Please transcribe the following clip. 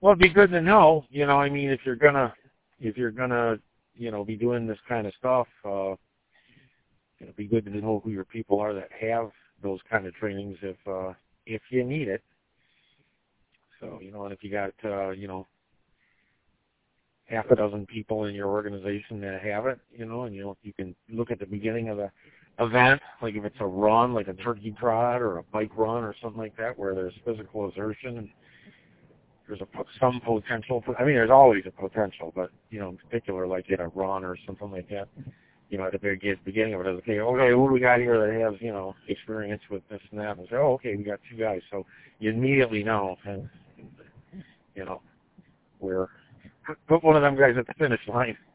Well, it'd be good to know. I mean, if you're gonna, be doing this kind of stuff, it'd be good to know who your people are that have those kind of trainings if you need it. So, and if you got, half a dozen people in your organization that have it, and you can look at the beginning of the event, like if it's a run, like a turkey trot or a bike run or something like that, where there's physical exertion and there's some potential. I mean, there's always a potential, but in particular, like in a run or something like that, at the very beginning of it, okay, who do we got here that has experience with this and that? And say, okay, we got two guys, so you immediately know, and where put one of them guys at the finish line.